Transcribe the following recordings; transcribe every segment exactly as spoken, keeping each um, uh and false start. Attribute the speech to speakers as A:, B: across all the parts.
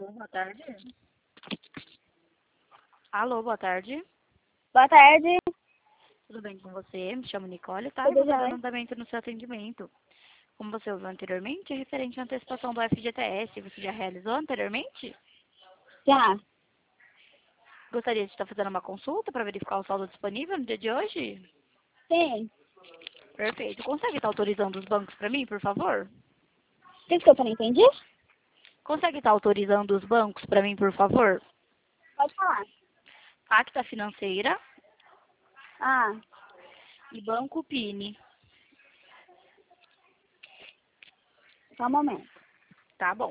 A: Boa tarde. Alô, boa tarde.
B: Boa tarde.
A: Tudo bem com você? Me chamo Nicole, tá?
B: Tudo
A: Eu vou
B: jóia.
A: dando andamento no seu atendimento. Como você usou anteriormente, é referente à antecipação do F G T S. Você já realizou anteriormente?
B: Já.
A: Gostaria de estar fazendo uma consulta para verificar o saldo disponível no dia de hoje?
B: Sim.
A: Perfeito. Consegue estar autorizando os bancos para mim, por favor?
B: Desculpa, não entendi?
A: Consegue estar autorizando os bancos para mim, por favor?
B: Pode falar.
A: Acta Financeira
B: Ah,
A: e Banco Pini.
B: só um momento.
A: Tá bom.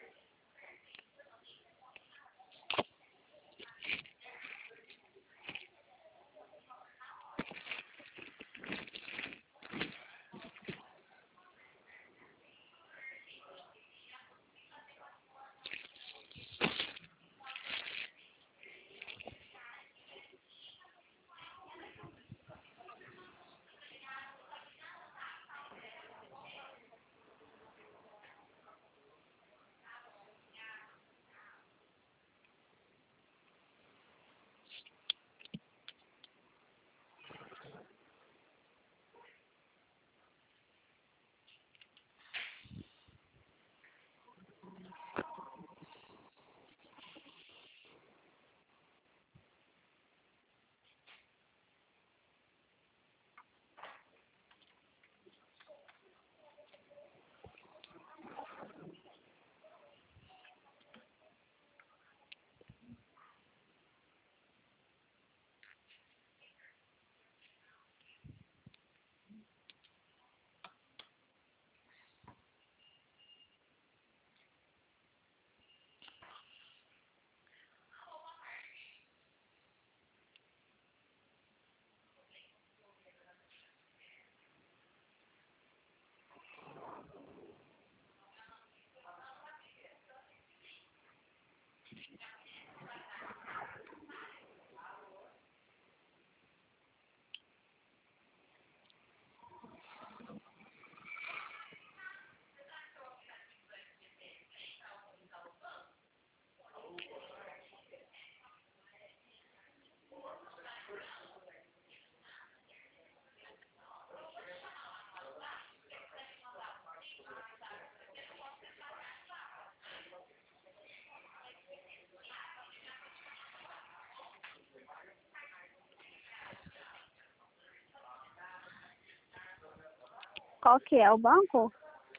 B: Qual que é o banco?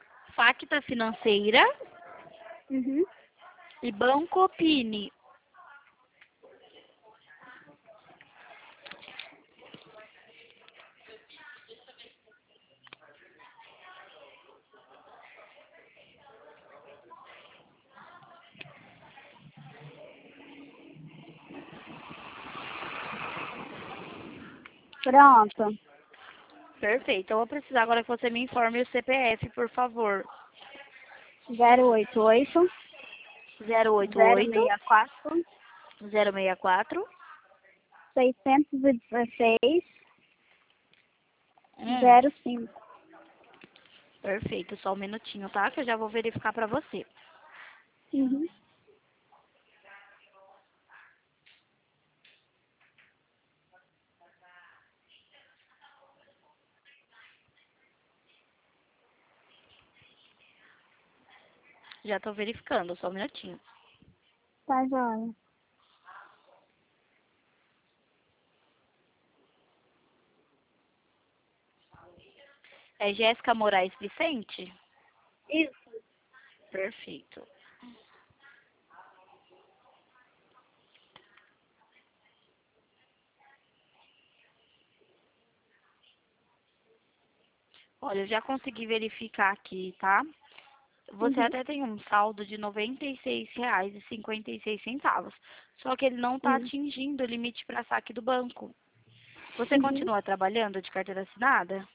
A: Facta Financeira
B: Uhum.
A: e Banco Pini.
B: Pronto.
A: Perfeito. Eu vou precisar agora que você me informe o C P F, por favor.
B: zero oito oito,
A: zero oito
B: zero
A: oito,
B: seis quatro,
A: zero seis quatro,
B: seiscentos e dezesseis,
A: Hum,
B: zero cinco.
A: perfeito. Só um minutinho, tá? Que eu já vou verificar pra você.
B: Uhum.
A: Já tô verificando, só um minutinho.
B: Tá jóia.
A: É Jéssica Moraes Vicente?
B: Isso.
A: Perfeito. Olha, eu já consegui verificar aqui, tá? Você
B: Uhum.
A: até tem um saldo de noventa e seis reais e cinquenta e seis centavos. Só que ele não está
B: Uhum.
A: atingindo o limite para saque do banco. Você
B: Uhum.
A: continua trabalhando de carteira assinada?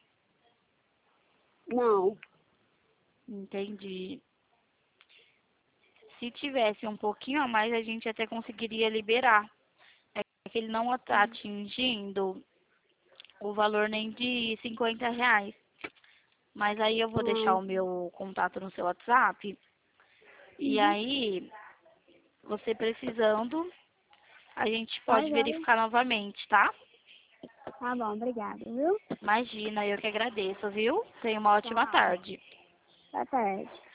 B: Não.
A: Entendi. Se tivesse um pouquinho a mais, a gente até conseguiria liberar. É que ele não está atingindo o valor nem de cinquenta reais. Mas aí eu vou deixar
B: Não.
A: o meu contato no seu WhatsApp. E
B: Uhum.
A: aí Você precisando, a gente
B: Tá,
A: pode
B: joia.
A: verificar novamente, tá?
B: Tá bom, obrigada, viu?
A: Imagina, eu que agradeço, viu? Tenha uma ótima
B: Tchau.
A: tarde.
B: Boa tarde.